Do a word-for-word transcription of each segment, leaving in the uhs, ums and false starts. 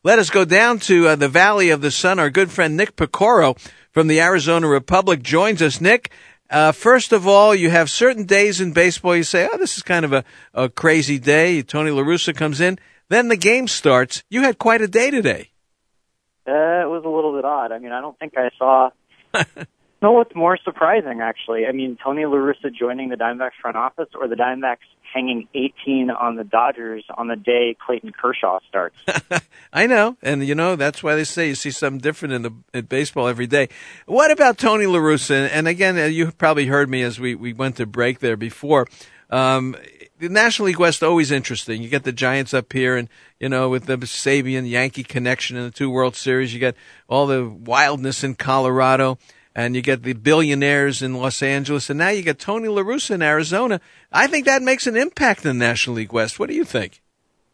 let us go down to uh, the Valley of the Sun. Our good friend Nick Piecoro from the Arizona Republic joins us. Nick, uh, first of all, you have certain days in baseball you say, oh, this is kind of a, a crazy day. Tony La Russa comes in. Then the game starts. You had quite a day today. Uh, it was a little bit odd. I mean, I don't think I saw... No, what's more surprising, actually? I mean, Tony La Russa joining the Diamondbacks front office, or the Diamondbacks hanging eighteen on the Dodgers on the day Clayton Kershaw starts. I know, and you know that's why they say you see something different in, the, in baseball every day. What about Tony La Russa? And again, you probably heard me as we, we went to break there before. Um, the National League West always interesting. You get the Giants up here, and you know with the Sabian Yankee connection in the two World Series, you get all the wildness in Colorado. And you get the billionaires in Los Angeles, and now you get Tony La Russa in Arizona. I think that makes an impact in the National League West. What do you think?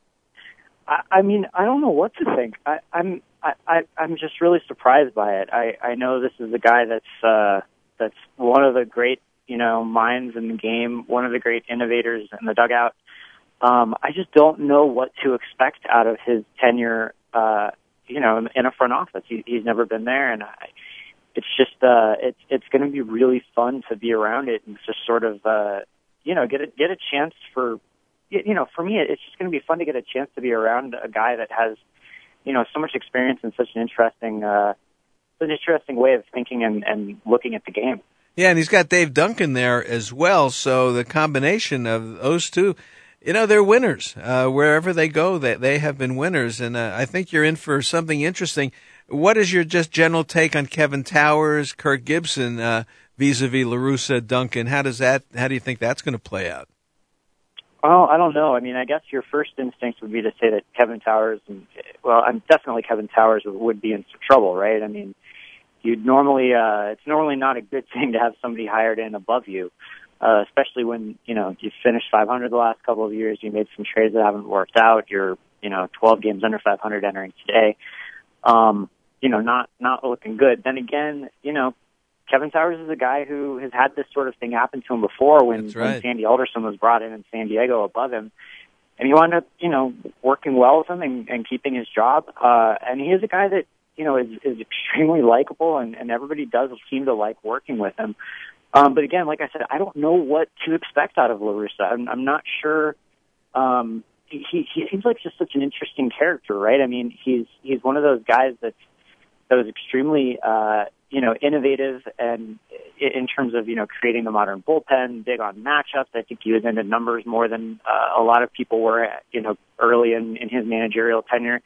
I, I mean, I don't know what to think. I, I'm I, I, I'm just really surprised by it. I, I know this is a guy that's uh, that's one of the great you know minds in the game, one of the great innovators in the dugout. Um, I just don't know what to expect out of his tenure, uh, you know, in, in a front office. He, he's never been there, and I. It's just uh, it's it's going to be really fun to be around it and just sort of uh, you know get a, get a chance for you know for me it's just going to be fun to get a chance to be around a guy that has you know so much experience and such an interesting uh, an interesting way of thinking and, and looking at the game. Yeah, and he's got Dave Duncan there as well. So the combination of those two, you know, they're winners uh, wherever they go. They they have been winners, and uh, I think you're in for something interesting. What is your just general take on Kevin Towers, Kirk Gibson, uh, vis-a-vis La Russa, Duncan? How does that? How do you think that's going to play out? Well, I don't know. I mean, I guess your first instinct would be to say that Kevin Towers, and well, I'm definitely Kevin Towers would be in some trouble, right? I mean, you'd normally, uh, it's normally not a good thing to have somebody hired in above you, uh, especially when you know you've finished five hundred the last couple of years. You made some trades that haven't worked out. You're, you know, twelve games under five hundred entering today. Um, you know, not, not looking good. Then again, you know, Kevin Towers is a guy who has had this sort of thing happen to him before when, That's right. when Sandy Alderson was brought in in San Diego above him. And he wound up, you know, working well with him and, and keeping his job. Uh, and he is a guy that, you know, is, is extremely likable, and, and everybody does seem to like working with him. Um, but again, like I said, I don't know what to expect out of La Russa. I'm, I'm not sure. Um, he, he seems like just such an interesting character, right? I mean, he's, he's one of those guys that's, that was extremely, uh, you know, innovative and in terms of, you know, creating the modern bullpen, big on matchups. I think he was into numbers more than uh, a lot of people were, you know, early in, in his managerial tenure.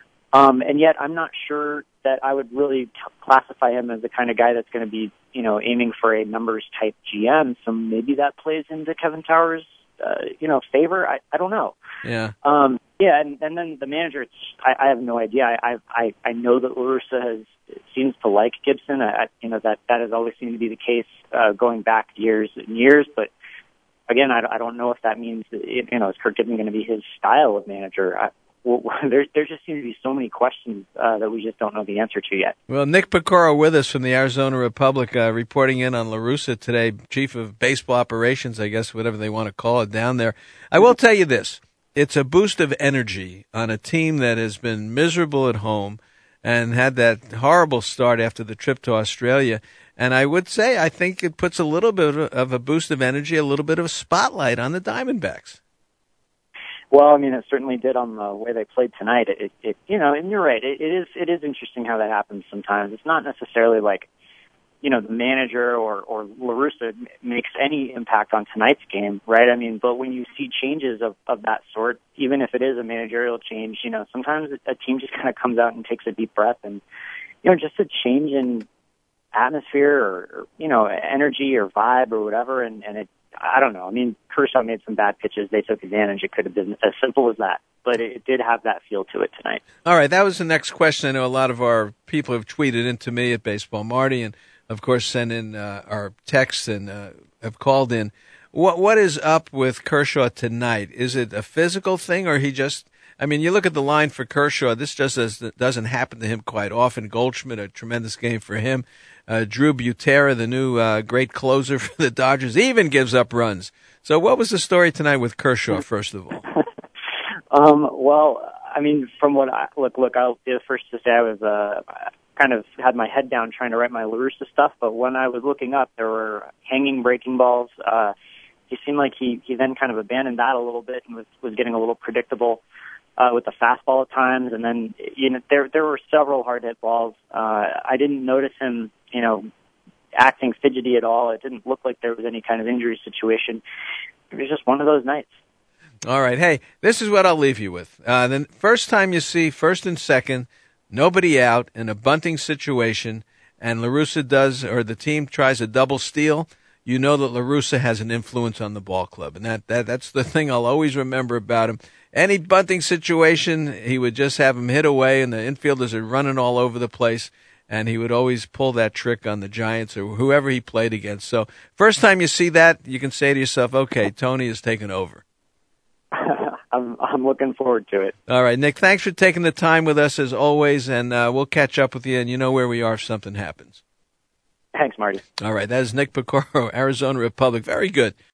Um, and yet I'm not sure that I would really t- classify him as the kind of guy that's going to be, you know, aiming for a numbers type G M. So maybe that plays into Kevin Towers' uh, you know, favor. I, I don't know. Yeah. Um, yeah. And, and then the manager, it's, I, I have no idea. I, I, I know that La Russa has, seems to like Gibson. I, you know, that, that has always seemed to be the case, uh, going back years and years. But again, I, I don't know if that means that, you know, is Kirk Gibson going to be his style of manager? I, well, there, there just seem to be so many questions uh, that we just don't know the answer to yet. Well, Nick Piecoro with us from the Arizona Republic, uh, reporting in on La Russa today, chief of baseball operations, I guess, whatever they want to call it down there. I will tell you this. It's a boost of energy on a team that has been miserable at home and had that horrible start after the trip to Australia. And I would say I think it puts a little bit of a boost of energy, a little bit of a spotlight on the Diamondbacks. Well, I mean, it certainly did on the way they played tonight. It, it you know, and you're right. It, it is, it is interesting how that happens sometimes. It's not necessarily like, you know, the manager or, or La Russa makes any impact on tonight's game, right? I mean, but when you see changes of, of that sort, even if it is a managerial change, you know, sometimes a team just kind of comes out and takes a deep breath, and, you know, just a change in atmosphere or, or you know, energy or vibe or whatever, and, and it, I don't know. I mean, Kershaw made some bad pitches. They took advantage. It could have been as simple as that. But it did have that feel to it tonight. All right, that was the next question. I know a lot of our people have tweeted into me at Baseball Marty and, of course, sent in uh, our texts and uh, have called in. What What is up with Kershaw tonight? Is it a physical thing, or he just – I mean, you look at the line for Kershaw. This just doesn't happen to him quite often. Goldschmidt, a tremendous game for him. Uh, Drew Butera, the new uh, great closer for the Dodgers, even gives up runs. So what was the story tonight with Kershaw, first of all? um, well, I mean, from what I look, look, I'll be the first to say I was uh, kind of had my head down trying to write my La Russa stuff. But when I was looking up, there were hanging breaking balls. Uh, he seemed like he he then kind of abandoned that a little bit and was was getting a little predictable uh, with the fastball at times. And then you know there there were several hard hit balls. Uh, I didn't notice him, you know, acting fidgety at all. It didn't look like there was any kind of injury situation. It was just one of those nights. All right. Hey, this is what I'll leave you with. Uh, the first time you see first and second, nobody out in a bunting situation, and La Russa does, or the team tries a double steal, you know that La Russa has an influence on the ball club. And that, that that's the thing I'll always remember about him. Any bunting situation, he would just have him hit away, and the infielders are running all over the place. And he would always pull that trick on the Giants or whoever he played against. So first time you see that, you can say to yourself, okay, Tony is taking over. I'm, I'm looking forward to it. All right, Nick, thanks for taking the time with us as always, and uh, we'll catch up with you, and you know where we are if something happens. Thanks, Marty. All right, that is Nick Piecoro, Arizona Republic. Very good.